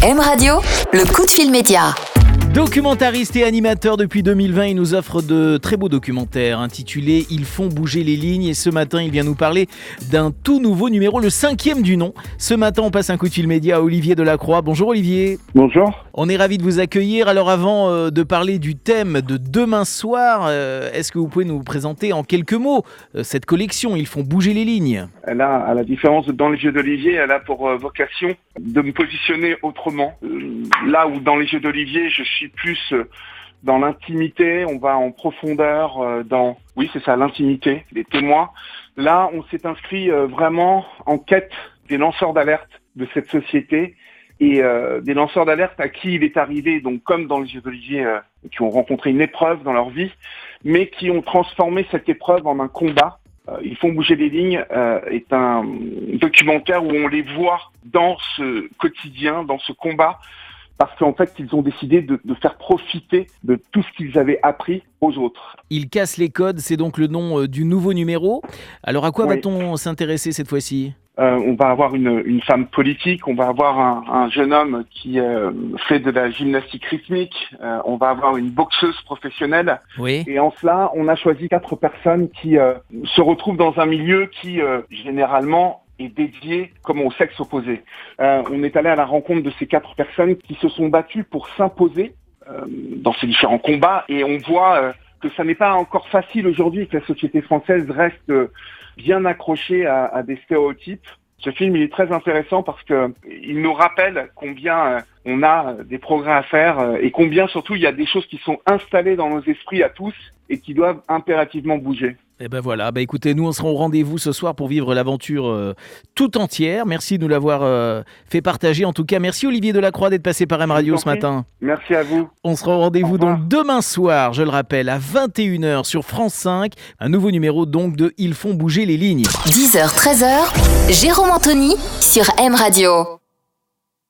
M Radio, le coup de fil média. Documentariste et animateur depuis 2020, il nous offre de très beaux documentaires intitulés « Ils font bouger les lignes » et ce matin, il vient nous parler d'un tout nouveau numéro, le 5e du nom. Ce matin, on passe un coup de fil média à Olivier Delacroix. Bonjour Olivier. Bonjour. On est ravis de vous accueillir. Alors avant de parler du thème de demain soir, est-ce que vous pouvez nous présenter en quelques mots cette collection « Ils font bouger les lignes » ? Elle a, à la différence de Dans les yeux d'Olivier, elle a pour vocation de me positionner autrement. Là où dans les yeux d'Olivier, je suis plus dans l'intimité, on va en profondeur dans, oui c'est ça, l'intimité, les témoins. Là, on s'est inscrit vraiment en quête des lanceurs d'alerte de cette société et des lanceurs d'alerte à qui il est arrivé, donc comme dans les yeux d'Olivier, qui ont rencontré une épreuve dans leur vie, mais qui ont transformé cette épreuve en un combat. Ils font bouger les lignes est un documentaire où on les voit dans ce quotidien, dans ce combat, parce qu'en fait, ils ont décidé de faire profiter de tout ce qu'ils avaient appris aux autres. Ils cassent les codes, c'est donc le nom du nouveau numéro. Alors à quoi va-t-on s'intéresser cette fois-ci ? On va avoir une femme politique, on va avoir un jeune homme qui fait de la gymnastique rythmique, on va avoir une boxeuse professionnelle. Oui. Et en cela, on a choisi 4 personnes qui se retrouvent dans un milieu qui, généralement, est dédié comme au sexe opposé. On est allé à la rencontre de ces 4 personnes qui se sont battues pour s'imposer dans ces différents combats et on voit que ça n'est pas encore facile aujourd'hui, que la société française reste bien accrochée à des stéréotypes. Ce film, il est très intéressant parce que il nous rappelle combien on a des progrès à faire et combien surtout il y a des choses qui sont installées dans nos esprits à tous et qui doivent impérativement bouger. Et ben voilà, écoutez, nous on sera au rendez-vous ce soir pour vivre l'aventure tout entière. Merci de nous l'avoir fait partager. En tout cas, merci Olivier Delacroix d'être passé par M Radio ce matin. Merci à vous. On sera au rendez-vous donc demain soir, je le rappelle, à 21h sur France 5. Un nouveau numéro donc de Ils font bouger les lignes. 10h, 13h, Jérôme Anthony sur M Radio.